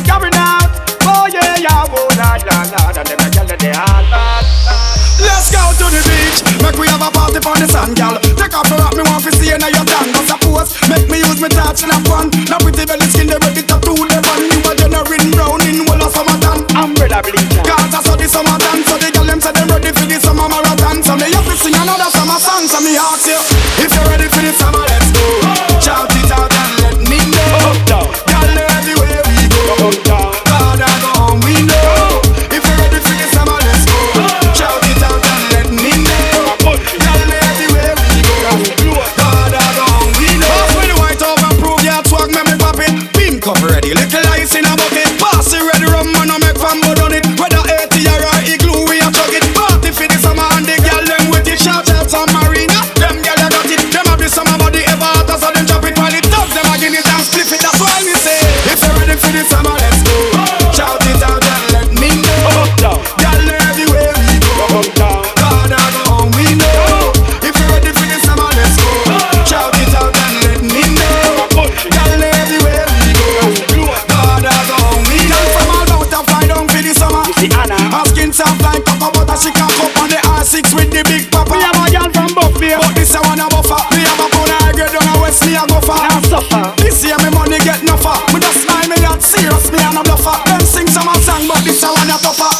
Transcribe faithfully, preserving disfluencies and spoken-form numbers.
it going out. Oh yeah, yeah, oh lord, lord, lord, and them a gyal they all bad. Let's go to the beach, make we have a party for the sun, girl. Take off your rock, me want to see you in your tongue. Cause I pose, make me use me touch and have fun. Now pretty belly skin, they ready to do the fun. You are generating brown in wall of summertime. Umbrella bleacher, cause I saw the summertime. So the girl them say them ready for the summer marathon. So me have to sing another summer song. So me ask you, if you're ready for the summer, let's go. Shout it out and let me know. Girl, everywhere we go. God, I go home, we know. If you're ready for the summer, let's go. Shout it out and let me know. Girl, everywhere we go. God, I go home, we know. Pass me the white over, prove your swag, make me pop it. Pink up ready, little ice in a bucket. Pass it ready, rum, man, I make fun, but on it. Whether eighty or igloo, we a chug it. Party for the summer and the girl them with it. Shout out some marina, them girl you got it. Them have the summer body ever hotter, so them chop it while it tugs. Them again it and split it, that's why we say, if you're ready for the summer, let's go. Shout it out and let me know. Girl, everywhere we go. God, I go home, we know. If you're ready for the summer, let's go. Shout it out and let me know. Girl, everywhere we go. God, I go home, we know. From all out to fly down for the summer. Her skin soft like cocoa butter. She can up on the R six with the big papa. We have a girl from Buffalo, but this I wanna buffer. We have a pound high grade down the west, me a go far. This year me money get no far. Me just smile, me that serious, me a no bluffer. Them sing some song, but this I wanna tougher.